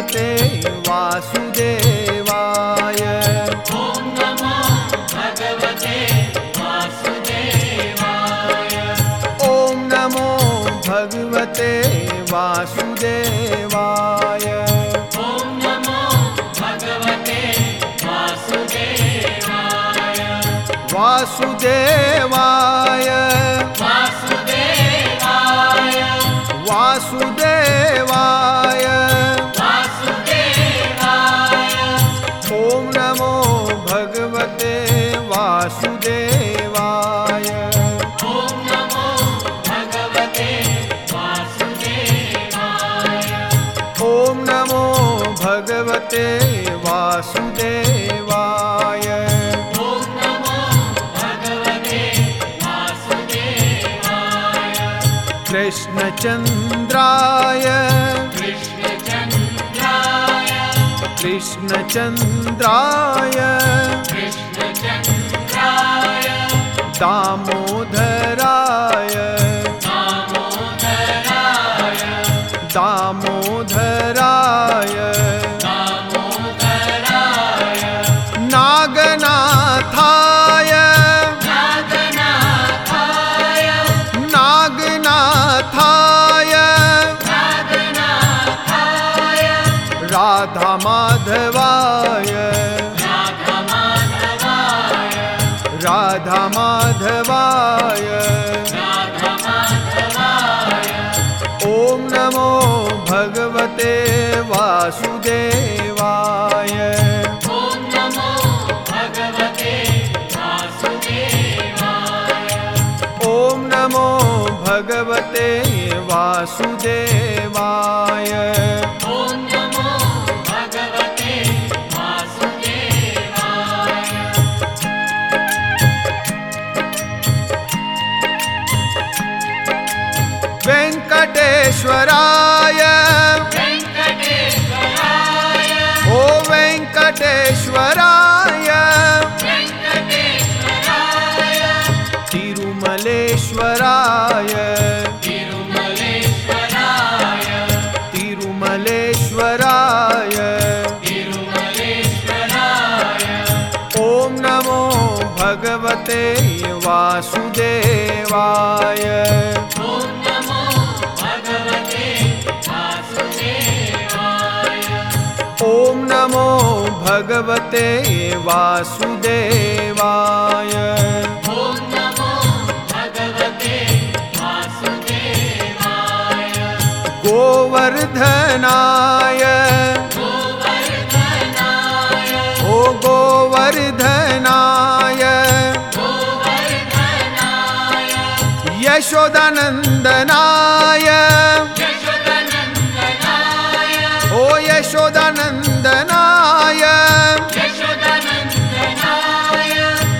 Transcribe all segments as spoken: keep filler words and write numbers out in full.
भगवते वासुदेवाय। ॐ नमो भगवते वासुदेवाय। ॐ नमो भगवते वासुदेवाय। ॐ नमो भगवते वासुदेवाय। वासुदेवाय वासुदेवाय वासुदेवाय वासुदेवाय। ॐ नमो भगवते वासुदेवाय। ॐ नमो भगवते वासुदेवाय। ॐ नमो भगवते वासुदेवाय। ॐ नमो भगवते वासुदेवाय। कृष्णचन्द्राय कृष्णचन्द्राय कृष्णचन्द्राय कृष्णचन्द्राय दामोदराय दामोदराय दामोदराय दामोदराय नागनाथाय नागनाथाय नागनाथाय नागनाथाय राधामाधवाय राधमाधवाय राधामाधवाय। राधमाधवाय। ॐ नमो भगवते वासुदेवाय। ॐ नमो भगवते वासुदेवाय। ॐ नमो भगवते वासुदेवाय। ॐ नमो भगवते वासुदेवाय। वेङ्कटेश्वराय वेङ्कटेश्वराय ओ वेङ्कटेश्वराय वेङ्कटेश्वराय तिरुमलेश्वराय तिरुमलेश्वराय तिरुमलेश्वराय। तिरुमलेश्वराय। ॐ नमो भगवते वासुदेवाय। ॐ नमो भगवते वासुदेवाय। ॐ नमो भगवते वासुदेवाय। ॐ नमो भगवते वासुदेवाय। गोवर्धनाय गोवर्धनाय ओ गोवर्धनाय गोवर्धनाय यशोदानन्दनाय यशोदानन्दनाय ओ यशोदानन्दनाय यशोदानन्दनाय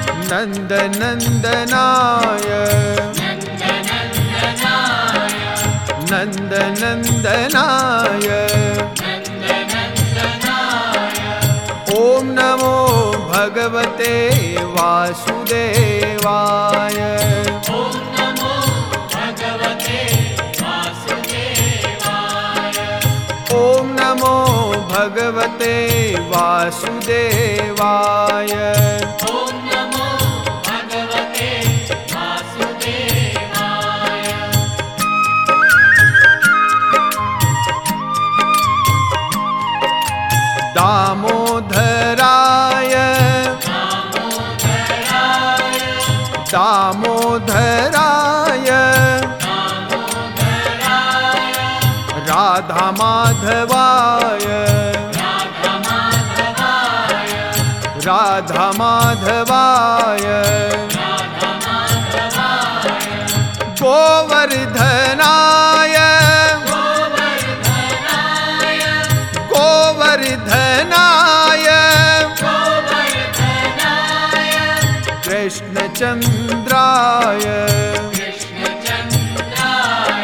नन्दनन्दनाय नन्दनन्दनाय नन्दनन्दनाय। नन्दनन्दनाय। ॐ नमो भगवते वासुदेवाय। ॐ नमो भगवते वासुदेवाय। ॐ नमो भगवते वासुदेवाय। ॐ नमो भगवते वासुदेवाय। दामोदराय दामोदराय दामोदराय दामोदराय राधामाधवाय राधमाधवाय राधामाधवाय। राधमाधवाय। गोवर्धनाय गोवर्धनाय गोवर्धनाय गोवर्धनाय कृष्णचन्द्राय कृष्णचन्द्राय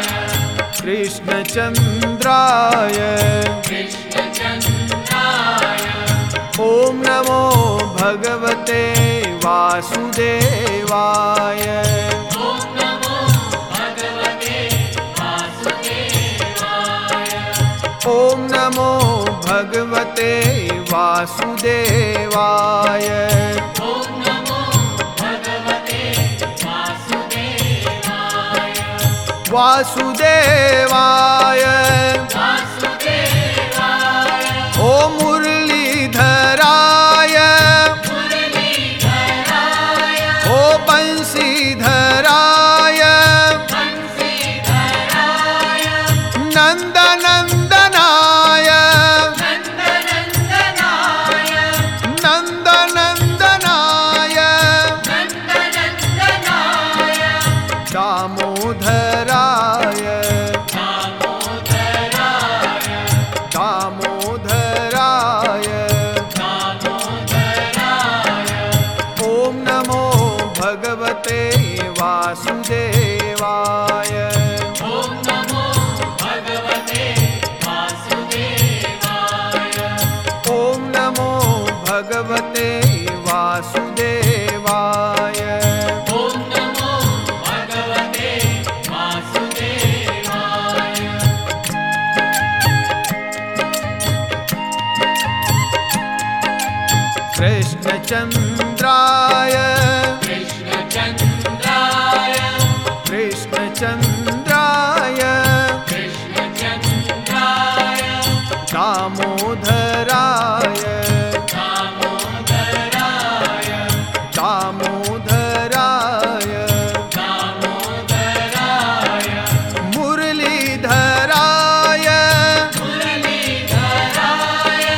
कृष्णचन्द्राय। कृष्णचन्द्राय। ॐ नमो भगवते वासुदेवाय। ॐ नमो भगवते वासुदेवाय। ॐ नमो भगवते वासुदेवाय। ॐ नमो भगवते वासुदेवाय। वासुदेवाय वासुदेवाय। ओ मुरलीधराय मुरलीधराय। ओ बंशीधराय बंशीधराय। नंदनंदनाय नन्दनन्दनाय। नंदनंदनाय नन्दनन्दनाय। दामोदराय दामोदराय। दामोदराय दामोदराय। ॐ नमो भगवते वासुदेवाय। ॐ नमो भगवते वासुदेवाय। ॐ नमो भगवते वासुदेवाय। ॐ नमो भगवते वासुदेवाय। कृष्णचन्द्राय कृष्णचन्द्राय। कृष्णचन्द्राय कृष्णचन्द्राय। दामोदराय दामोदराय। दामोदराय दामोदराय। मुरलीधराय मुरलीधराय।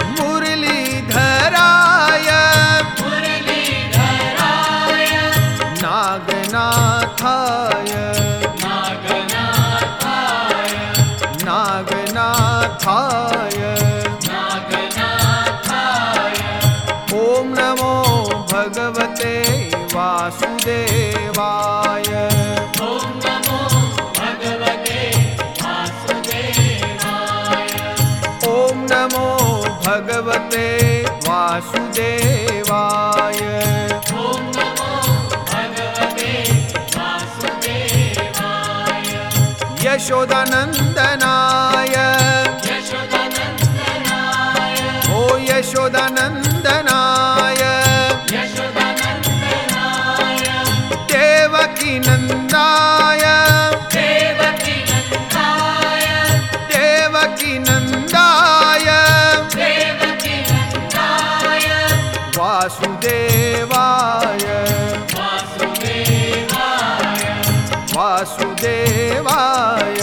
मुरलीधराय मुरलीधराय। नागनाथाय नागनाथाय। नागनाथाय नागनाथाय। ॐ नमो भगवते वासुदेवाय। ॐ नमो भगवते वासुदेवाय। ॐ नमो भगवते वासुदेवाय। ॐ नमो भगवते वासुदेवाय। यशोदानन्दनाय यशोदानन्दनाय। ओ यशोदानन्दनाय यशोदानन्दनाय। देवकी नन्दाय देवकी नन्दाय। देवकी नन्दाय देवकी नन्दाय। वासुदेवाय वासुदेवाय। वासुदेवाय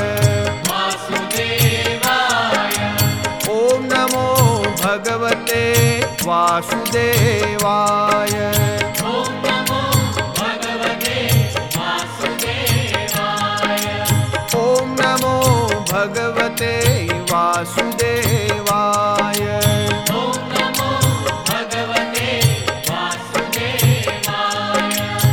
वासुदेवाय। ॐ नमो भगवते वासुदेवाय। ॐ नमो भगवते वासुदेवाय। ॐ नमो भगवते वासुदेवाय। ॐ नमो भगवते वासुदेवाय।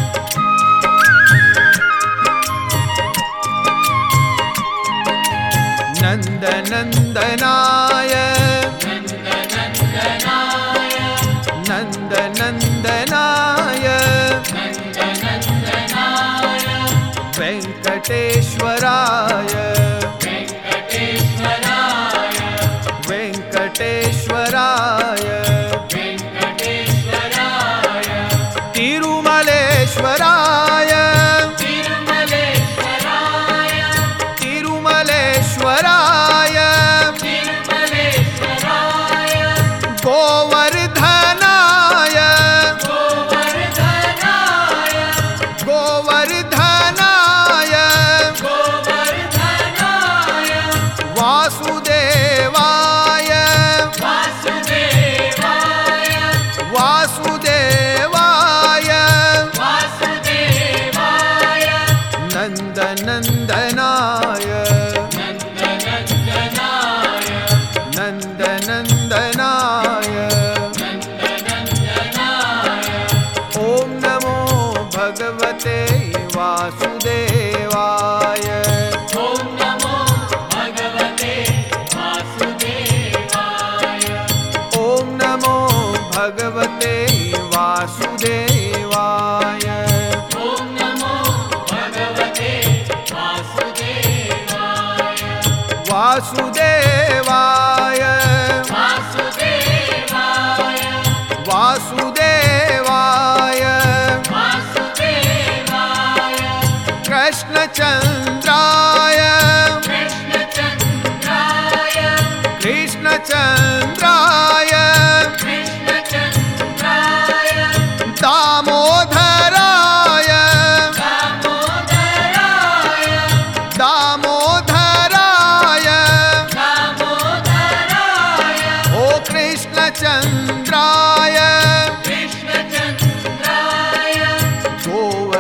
नन्दनन्दनाय नन्दनन्दनाय। नन्दनन्दनाय नन्दनन्दनाय। वेङ्कटेश्वराय वेङ्कटेश्वराय। वेङ्कटेश्वराय वेङ्कटेश्वराय। तिरुमलेश्वराय तिरुमलेश्वराय। तिरुमलेश्वराय तिरुमलेश्वराय। गोवर्धनाय गोवर्धनाय। गोवर्धनाय गोवर्धनाय। वासुदेवाय वासुदेवाय। वासुदेवाय वासुदेवाय। नन्दनन्दनाय नन्दनन्दनाय। नन्दनन्दनाय नन्दनन्दनाय। ॐ नमो भगवते वासुदेवाय। ॐ नमो भगवते वासुदेवाय। ॐ नमो भगवते वासुदेवाय। ॐ नमो भगवते वासुदेवाय। वासुदेवाय वासुदेवाय।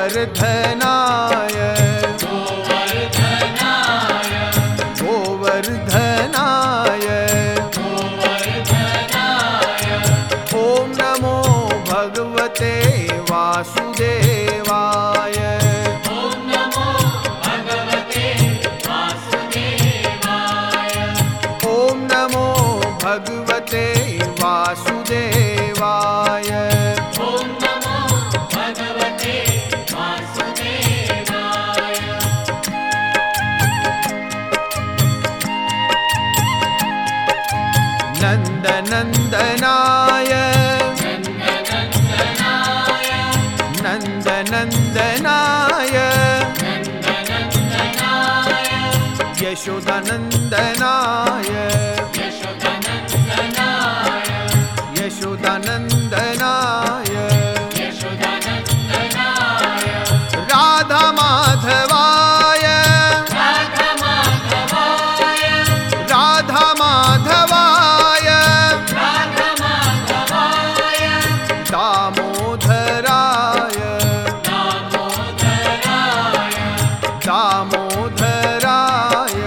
गोवर्धनाय गोवर्धनाय गोवर्धनाय गोवर्धनाय ॐ नमो भगवते वासुदेवाय ॐ नमो भगवते वासुदेवाय ॐ नमो भगवते वासुदेवाय ॐ नमो भगवते वासुदेवाय नन्दनन्दनाय नन्दनन्दनाय नन्दनन्दनाय नन्दनन्दनाय यशोदानन्दनाय यशोदानन्दनाय यशोदानन्दनाय यशोदानन्दनाय राधामाधवाय राधमाधवाय राधामाधवाय राधमाधवाय दामोदराय दामोदराय दामोदराय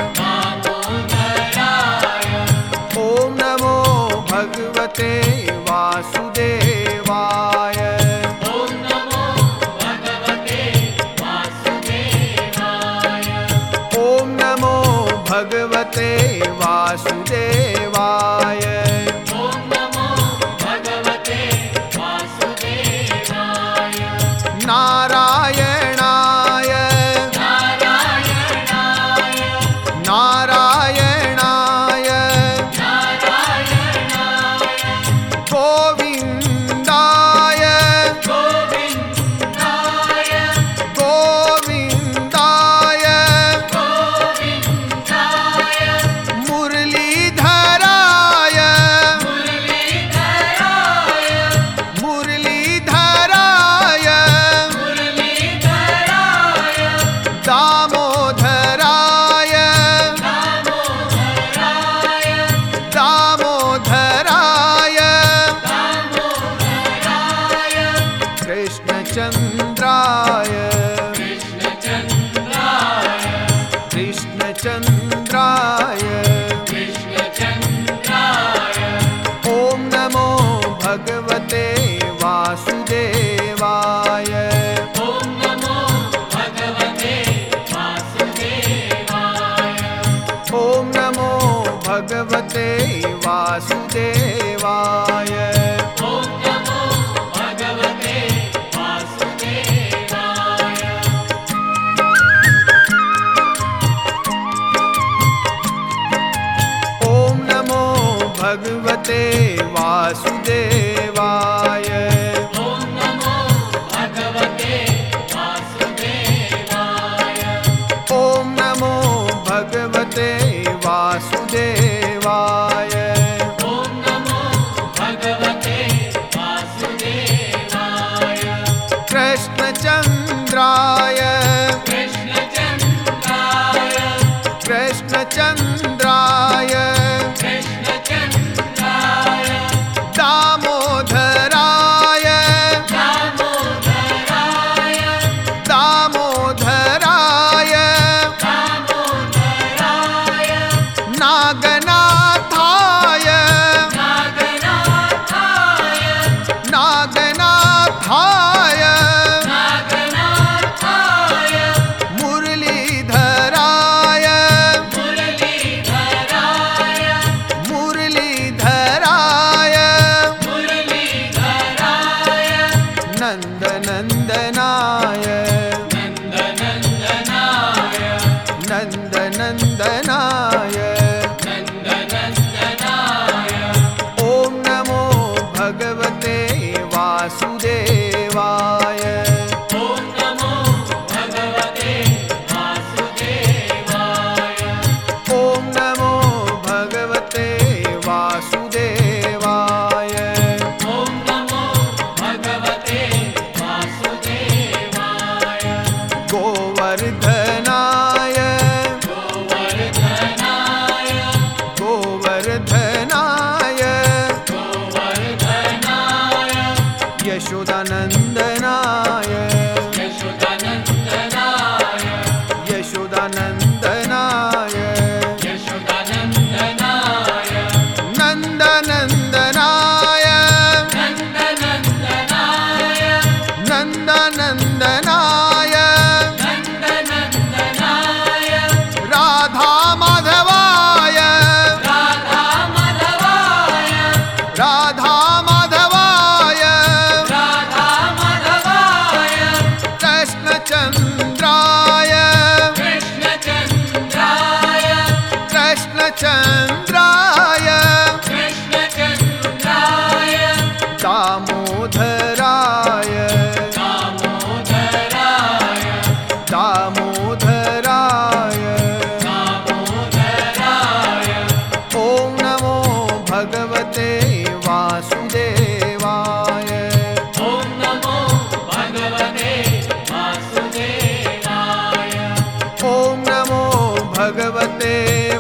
दामोदराय ॐ नमो भगवते वासुदेवाय ॐ नमो भगवते वासुदेवाय ॐ नमो भगवते वासुदेवाय ॐ नमो भगवते वासुदेवाय नारायणाय नारायणाय नारायणाय नारायणाय गोविन्दाय गोविन्दाय गोविन्दाय गोविन्दाय मुरलीधराय मुरलीधराय मुरलीधराय मुरलीधराय दामोदराय दामोदराय दामोदराय दामोदराय कृष्णचन्द्राय कृष्णचन्द्राय कृष्णचन्द्राय कृष्णचन्द्राय ॐ नमो भगवते वासुदेवाय ॐ नमो भगवते वासुदेवाय ॐ नमो भगवते वासुदेवाय ॐ नमो भगवते वासुदेवाय ॐ नमो भगवते वासुदेवाय ॐ नमो भगवते वासुदेवाय ॐ नमो भगवते वासुदेवाय ॐ नमो भगवते वासुदेवाय कृष्णचन्द्राय कृष्णचन्द्राय कृष्णचन्द्राय कृष्णचन्द्राय दामोदराय दामोदराय दामोदराय दामोदराय नागनाथाय नागनाथाय नागनाथाय नागनाथाय मुरलीधराय मुरलीधराय मुरलीधराय मुरलीधराय नन्दनन्दनाय नन्दनन्दनाय नन्दनन्दनाय नन्दनन्दनाय ॐ नमो भगवते वासुदेवाय ॐ नमो भगवते वासुदेवाय ॐ नमो भगवते वासुदेवाय ॐ नमो भगवते वासुदेवाय गोवर्धनाय गोवर्धनाय नन्दनन्दनाय नन्दनन्दनाय राधा माधवाय राधा माधवाय राधा माधवाय राधा माधवाय कृष्णचन्द्राय कृष्णचन्द्राय कृष्णचन्द्राय कृष्णचन्द्राय दामोदराय दामोदराय दामोदराय दामोदराय ॐ नमो भगवते वासुदेवाय ॐ नमो भगवते वासुदेवाय ॐ नमो भगवते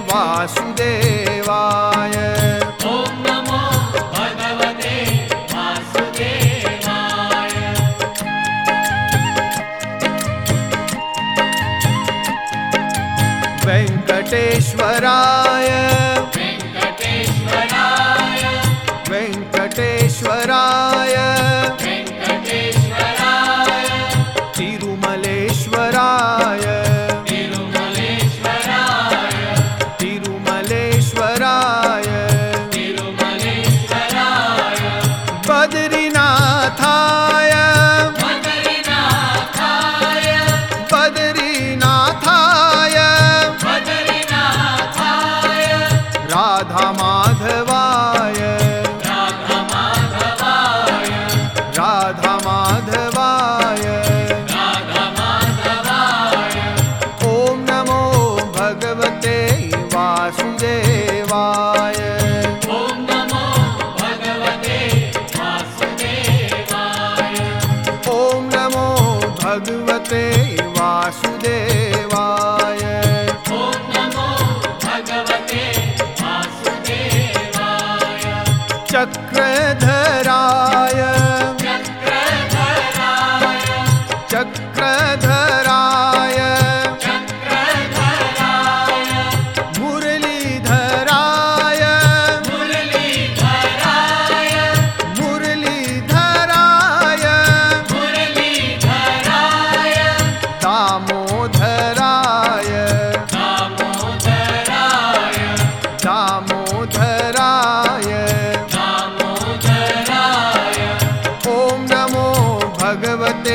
वासुदेवाय ॐ नमो भगवते वासुदेवाय वेङ्कटेश्वराय वेङ्कटेश्वराय वेङ्कटेश्वराय वेङ्कटेश्वराय तिरुमलेश्वराय तिरुमलेश्वराय तिरुमलेश्वराय तिरुमलेश्वराय बद्रीनाथाय बद्रीनाथाय बद्रीनाथाय बद्रीनाथाय राधा माधवाय राधमाधवाय राधा माधवाय राधमाधवाय ॐ नमो भगवते वासुदेवाय ॐ नमो भगवते वासुदेवाय ॐ नमो भगवते वासुदेवाय ॐ नमो भगवते वासुदेवाय चक्रधराय चक्रधराय चक्रधराय चक्रधराय मुरलीधराय मुरलीधराय मुरलीधराय मुरलीधराय दामोदराय दामोदराय दामोदराय दामोदराय ॐ नमो भगवते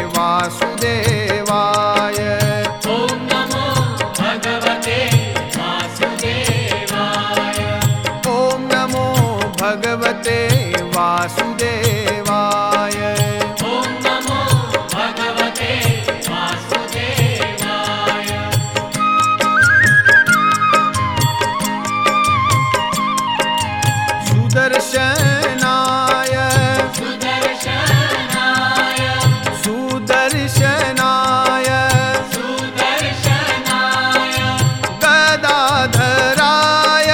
वासुदेवाय ॐ नमो भगवते वासुदेवाय ॐ नमो भगवते वासुदेवाय ॐ नमो भगवते वासुदेवाय सुदर्शनाय सुदर्शनाय सुदर्शनाय सुदर्शनाय गदाधराय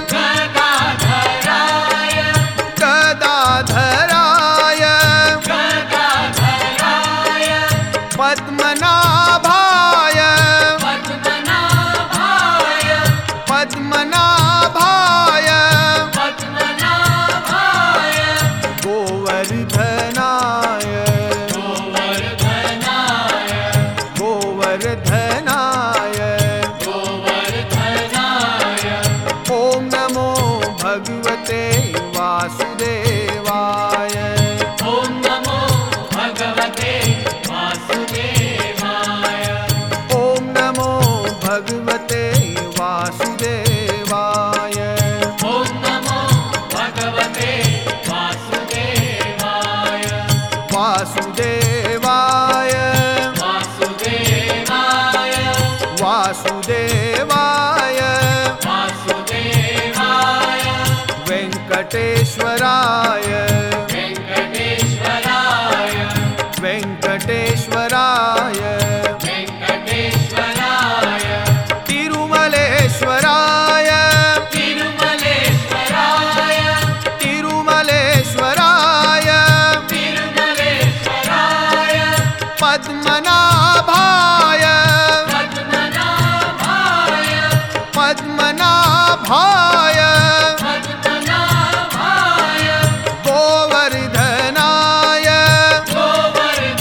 गदाधराय गदाधराय गदाधराय पद्मनाभाय पद्मनाभाय पद्मनाभाय पद्मनाभाय गोवर्धनाय गोवर्धनाय गोवर्धनाय गोवर्धनाय ॐ नमो भगवते वासुदेवाय ॐ नमो भगवते वासुदेवाय ॐ नमो भगवते वासुदेवाय ॐ नमो भगवते वासुदेवाय वासुदेवाय वासुदेवाय वासुदेवाय वासुदेवाय वेङ्कटेश्वराय वेङ्कटेश्वराय वेङ्कटेश्वराय वेङ्कटेश्वराय तिरुमलेश्वराय तिरुमलेश्वराय तिरुमलेश्वराय तिरुमलेश्वराय पद्मनाभाय पद्मनाभाय पद्मनाभाय पद्मनाभाय गोवर्धनाय गोवर्धनाय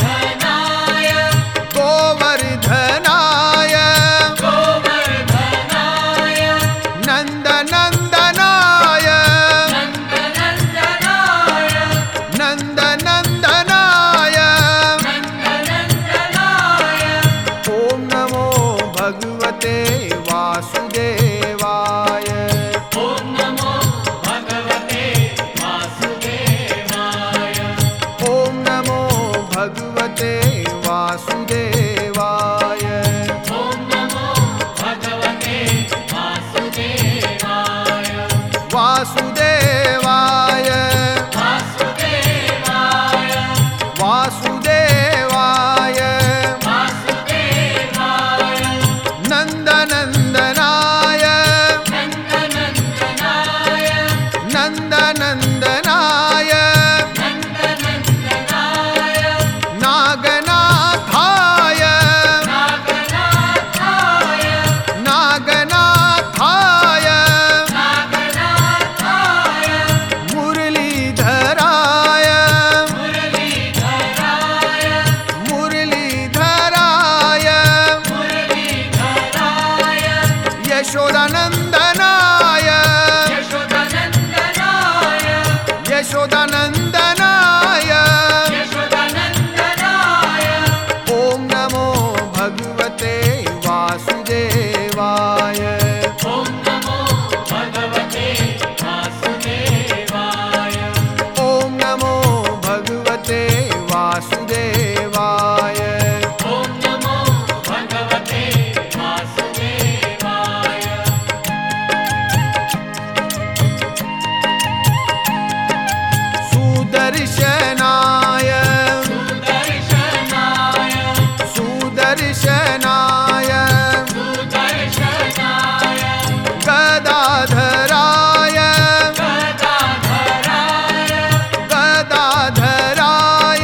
वासुदेवाय ॐ नमो भगवते वासुदेवाय वासुदेवाय वासुदेवाय वासुदेवाय वासुदेवाय नन्दनन्दनाय नन्दनन्दनाय नन्दनन्दनाय नन्दनन्दनाय नागनाथाय नागनाथाय नागनाथाय नागनाथाय मुरलीधराय मुरलीधराय मुरलीधराय मुरलीधराय यशोदानन्दनाय यशोदानन्दनाय यशोदानन्दनाय यशोदानन्दनाय ॐ नमो भगवते वासुदेवाय ॐ नमो भगवते वासुदेवाय ॐ नमो भगवते वासुदेवाय ॐ नमो भगवते वासुदेवाय सुदर्शनाय सुदर्शनाय सुदर्शनाय सुदर्शनाय गदाधराय गदाधराय गदाधराय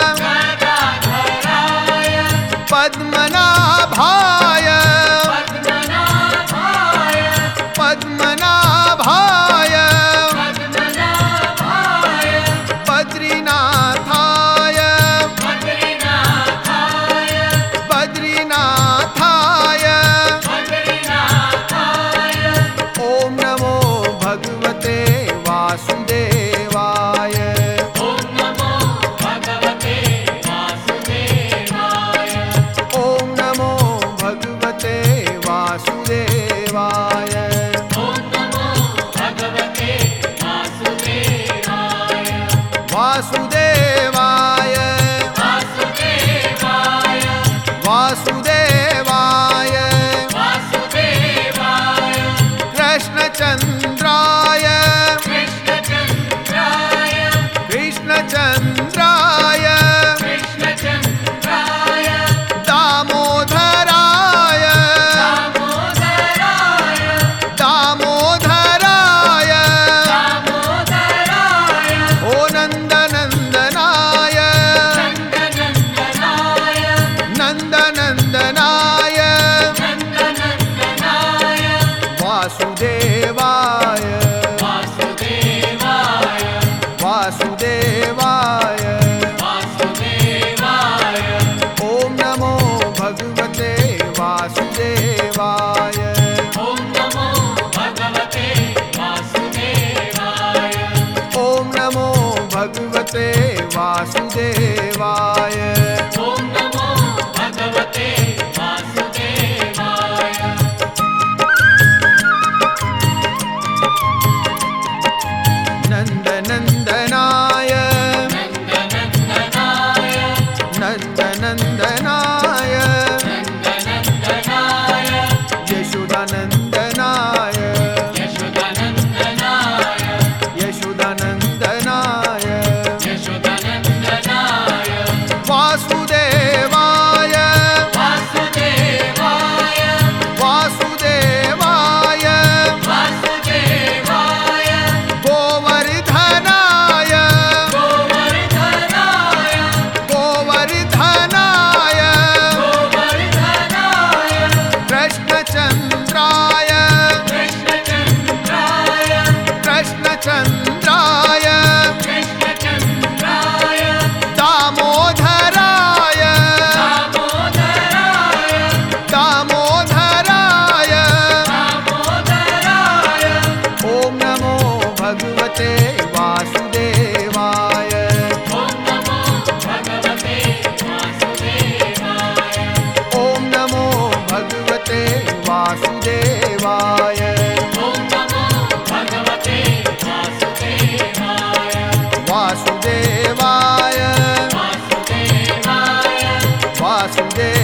गदाधराय पद्मनाभाय पद्मनाभाय पद्मनाभाय पद्मनाभाय बद्रीनाथाय बद्रीनाथाय बद्रीनाथाय बद्रीनाथाय ॐ नमो भगवते वासुदेवाय ॐ नमो भगवते वासुदेवाय ॐ नमो भगवते वासुदेवाय ॐ नमो भगवते वासुदेवाय वासुदेवाय वासुदेवाय वासुदेवाय वासुदेवाय कृष्णचन्द्राय कृष्णचन्द्राय कृष्णचन्द्राय कृष्णचन्द्राय दामोदराय दामोदराय दामोदराय दामोदराय ओ नन्दनन्दनाय नन्दनन्दनाय नन्दनन्दनाय नन्दनन्दनाय वासुदेवाय वासुदेवाय वासुदेवाय वासुदेवाय ॐ नमो भगवते वासुदेवाय ॐ नमो भगवते वासुदेवाय ॐ नमो भगवते वासुदेवाय ॐ नमो भगवते वासुदेवाय नन्दनन्दनाय नन्दनन्दनाय नन्दनन्दनाय नन्दनन्दनाय यशोदानन्दनाय यशोदानन्दनाय यशोदानन्दनाय यशोदानन्दनाय वासुदेवाय वासुदेवाय वासुदेवाय वासुदेवाय गोवर्धनाय गोवर्धनाय गोवर्धनाय वासुदेव